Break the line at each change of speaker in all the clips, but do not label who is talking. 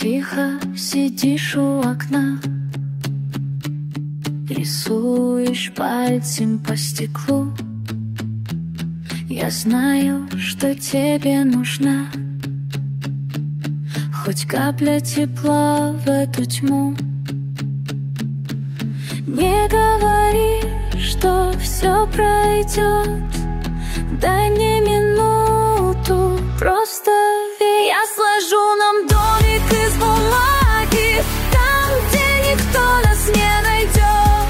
Тихо сидишь у окна, рисуешь пальцем по стеклу. Я знаю, что тебе нужна хоть капля тепла в эту тьму. Не говори, что все пройдет, дай мне минуту, просто верь. Я сложу нам домик из бумаги, там, где никто нас не найдет.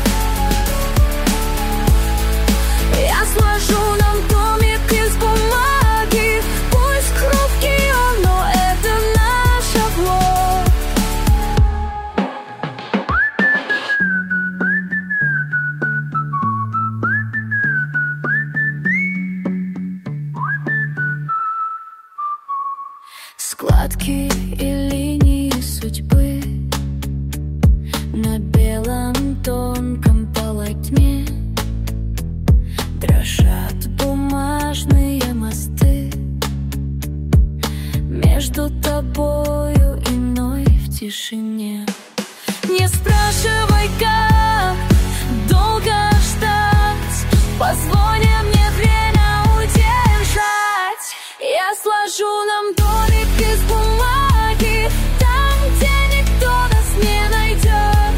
Я сложу нам домик из бумаги, пусть хрупкий он, но это наш оплот. Складки и линии судьбы на белом тонком полотне, дрожат бумажные мосты между тобою и мной в тишине. Не спрашивай, как долго ждать, позволь мне время удержать. Я сложу нам домик из бумаги, там, где никто нас не найдет.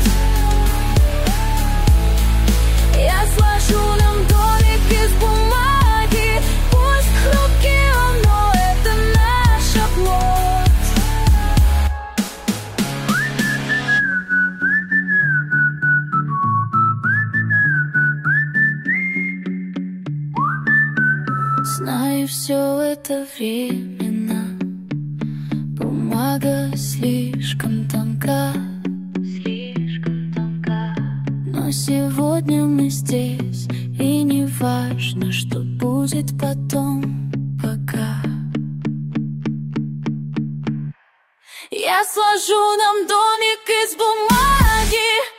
Я сложу нам домик из бумаги, пусть хрупкий он, но это наш оплот. Знаю, все это временно, бумага слишком тонка, но сегодня мы здесь, и не важно, что будет потом, пока. Я сложу нам домик из бумаги.